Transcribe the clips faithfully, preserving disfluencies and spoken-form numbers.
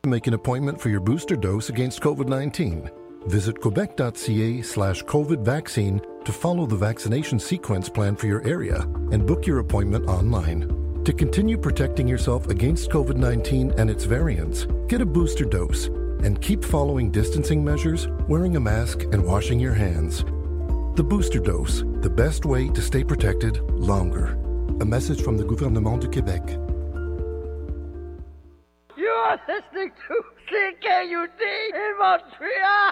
to make an appointment for your booster dose against COVID nineteen. Visit quebec.ca slash COVID vaccine to follow the vaccination sequence plan for your area and book your appointment online. To continue protecting yourself against COVID nineteen and its variants, get a booster dose and keep following distancing measures, wearing a mask, and washing your hands. The booster dose, the best way to stay protected longer. A message from the Gouvernement du Québec. You are listening to C K U D in Montreal.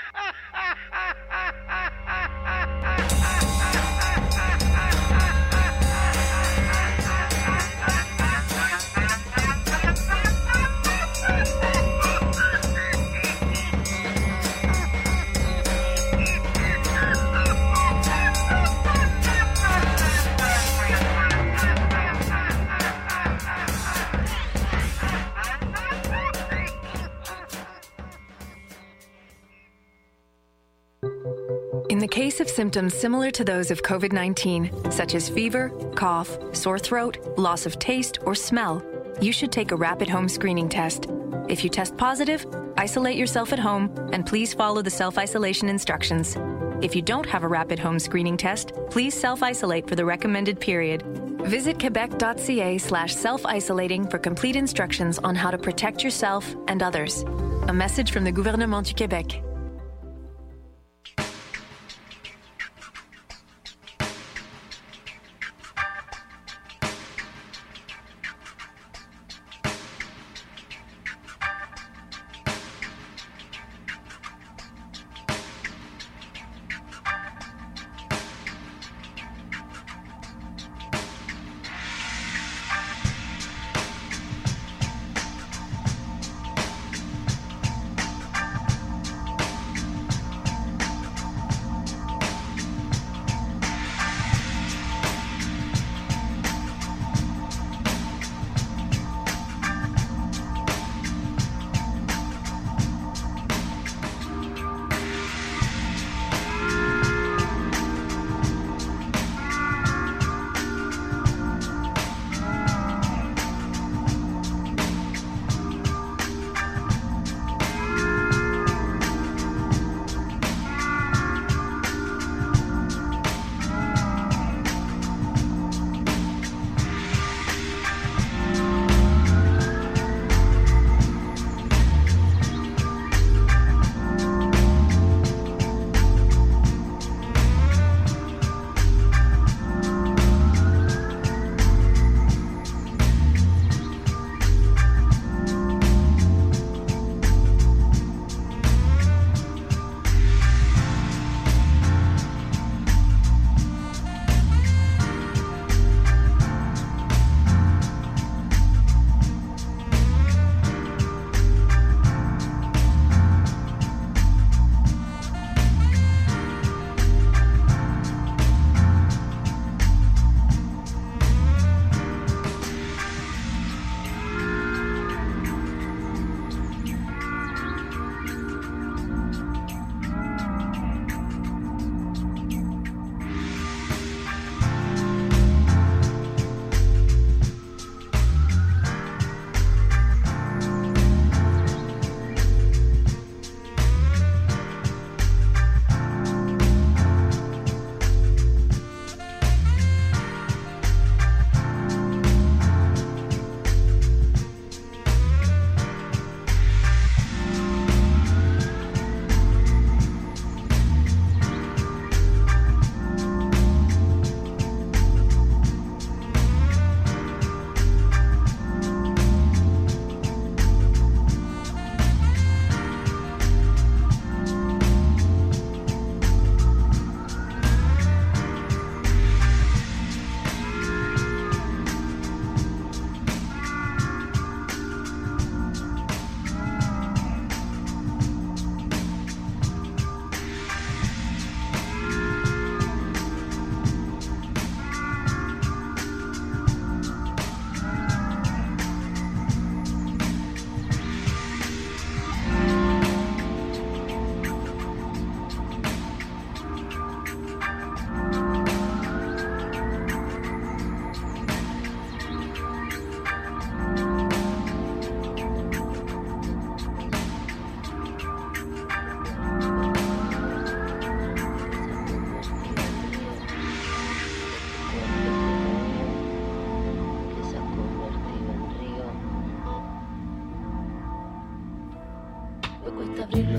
In the case of symptoms similar to those of COVID nineteen, such as fever, cough, sore throat, loss of taste, or smell, you should take a rapid home screening test. If you test positive, isolate yourself at home and please follow the self-isolation instructions. If you don't have a rapid home screening test, please self-isolate for the recommended period. Visit quebec.ca slash self-isolating for complete instructions on how to protect yourself and others. A message from the Gouvernement du Québec.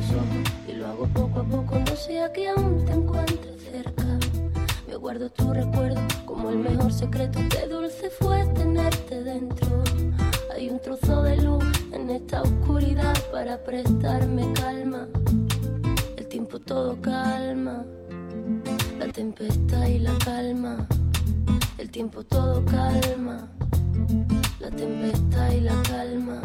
los ojos y lo hago poco a poco. No sea que aún te encuentres cerca. Me guardo tu recuerdo como el mejor secreto. Qué dulce fue tenerte dentro. Hay un trozo de luz en esta oscuridad para prestarme calma. El tiempo todo calma, la tempestad y la calma. El tiempo todo calma, la tempestad y la calma.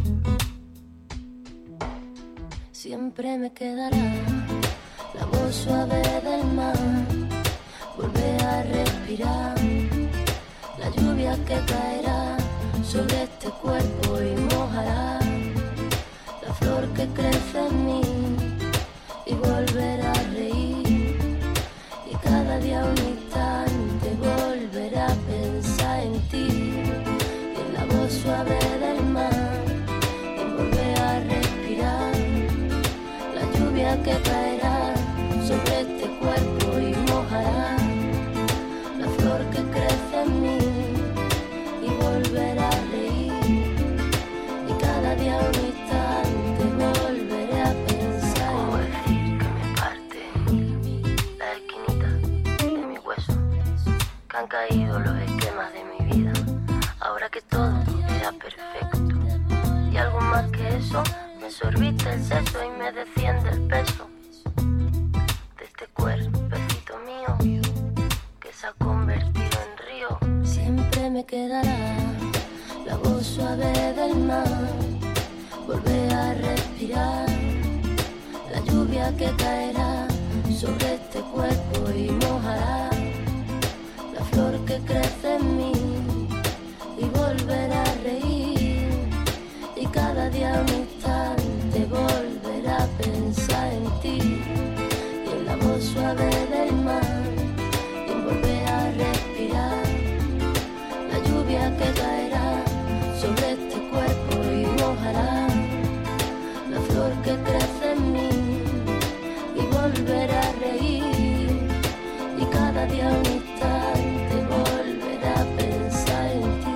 Siempre me quedará la voz suave del mar. Volver a respirar la lluvia que caerá sobre este cuerpo y mojará la flor que crece en mí. Y volver a reír y cada día un instante volver a pensar en ti. Y en la voz suave del mar y volver a respirar la lluvia que caerá sobre este cuerpo y mojará la flor que crece en mí. Y volver a reír y cada día un instante volveré a pensar. ¿Cómo decir que me parte la esquinita de mi hueso? Que han caído los esquemas de mi vida. Ahora que todo era perfecto y algo más que eso, me sorbita el seso y me desciende el peso de este cuerpecito mío que se ha convertido en río. Siempre me quedará la voz suave del mar. Volver a respirar la lluvia que caerá sobre este cuerpo y mojará la flor que crece en mí. Y volver a reír y cada día un instante volver a pensar en ti. Y en la voz suave del mar y volver a respirar la lluvia que caerá sobre este cuerpo y mojará la flor que crece en mí. Y volver a reír y cada día un instante volver a pensar en ti.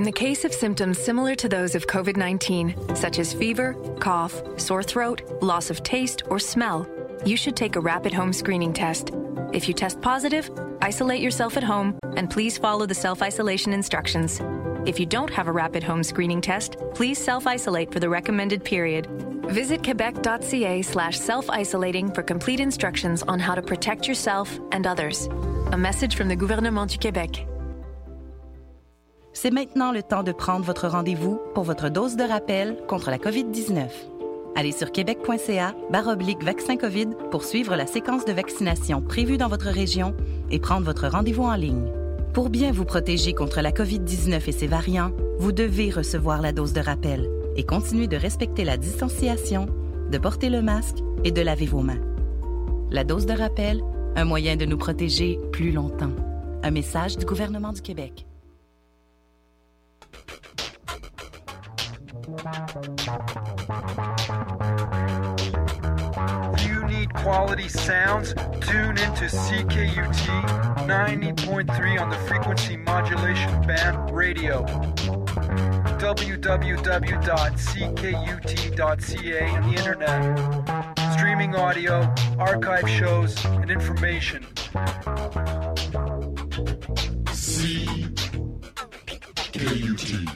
the case of symptoms similar to those of COVID nineteen, such as fever, cough, sore throat, loss of taste, or smell, you should take a rapid home screening test. If you test positive, isolate yourself at home and please follow the self-isolation instructions. If you don't have a rapid home screening test, please self-isolate for the recommended period. Visit quebec.ca slash self-isolating for complete instructions on how to protect yourself and others. A message from the gouvernement du Québec. C'est maintenant le temps de prendre votre rendez-vous pour votre dose de rappel contre la covid dix-neuf. Allez sur québec.ca barre oblique vaccin COVID pour suivre la séquence de vaccination prévue dans votre région et prendre votre rendez-vous en ligne. Pour bien vous protéger contre la covid dix-neuf et ses variants, vous devez recevoir la dose de rappel et continuer de respecter la distanciation, de porter le masque et de laver vos mains. La dose de rappel, un moyen de nous protéger plus longtemps. Un message du gouvernement du Québec. You need quality sounds? Tune into C K U T ninety point three on the frequency modulation band radio. w w w dot c k u t dot c a on the internet. Streaming audio, archive shows, and information. C K U T.